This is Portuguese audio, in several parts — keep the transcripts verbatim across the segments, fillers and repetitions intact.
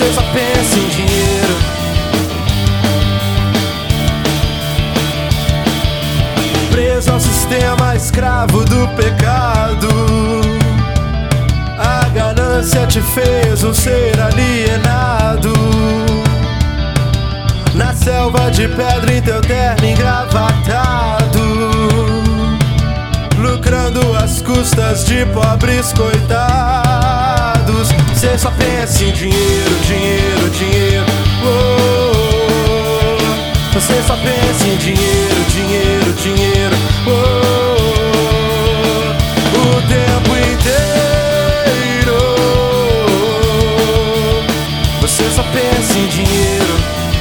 Você só pensa em dinheiro. Preso ao sistema, escravo do pecado. A ganância te fez um ser alienado. Na selva de pedra em teu terno engravatado, lucrando às custas de pobres coitados. Cê só pensa em dinheiro, dinheiro, dinheiro. Oh, oh, oh. Você só pensa em dinheiro, dinheiro, dinheiro. Oh, oh, oh. O tempo inteiro. Você só pensa em dinheiro.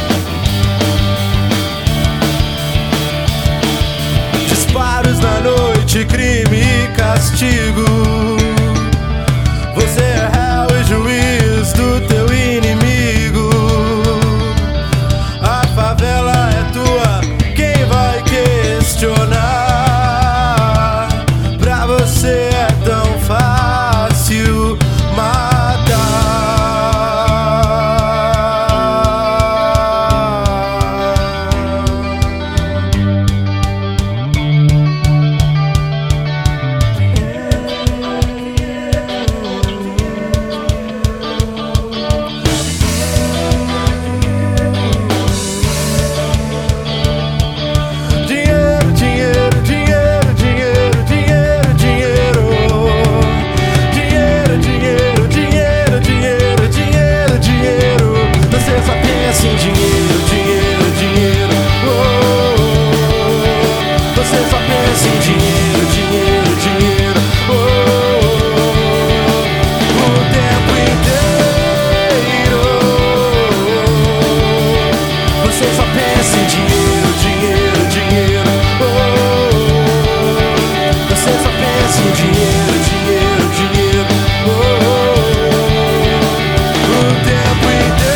Disparos na noite, crime e castigo. Você é réu e juiz do teu inimigo. A favela é tua, quem vai questionar? Pra você é tão fácil matar.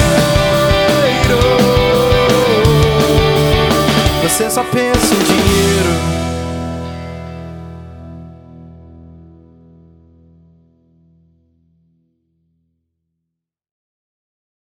Você só pensa em dinheiro.